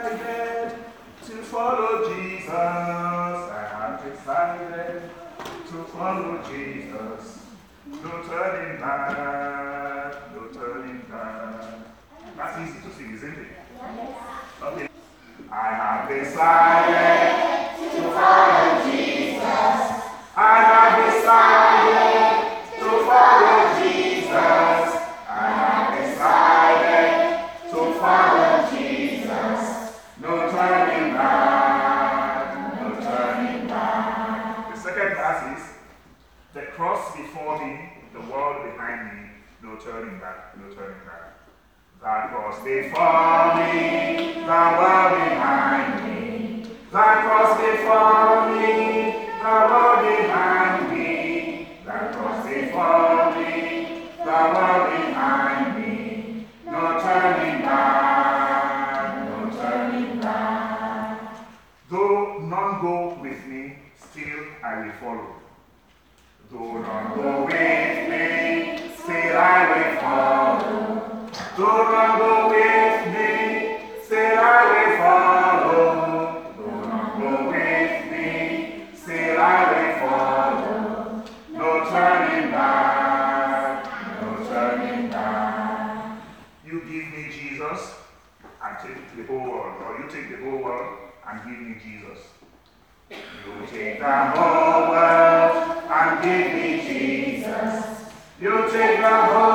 decided to follow Jesus. I have decided to follow Jesus. No turning back, no turning back. That's easy to sing, isn't it? Yes. Okay. I have decided to follow Jesus. I have decided to follow Jesus. I have decided to follow Jesus. No turning back, no turning back. The second verse is, the cross before me, the world behind me, no turning back, no turning back. That cross before me, the world behind me. That cross before me, the world behind me. That cross before me, the world behind me. No turning back, no turning back. Though none go with me, still I will follow. Though none go with me, still I will follow. Though none go with me, still I will follow. Though none go with me, still I will follow. No turning back, no turning back. You give me Jesus and take the whole world, or you take the whole world and give me Jesus. You take the whole world and give me Jesus. You take the whole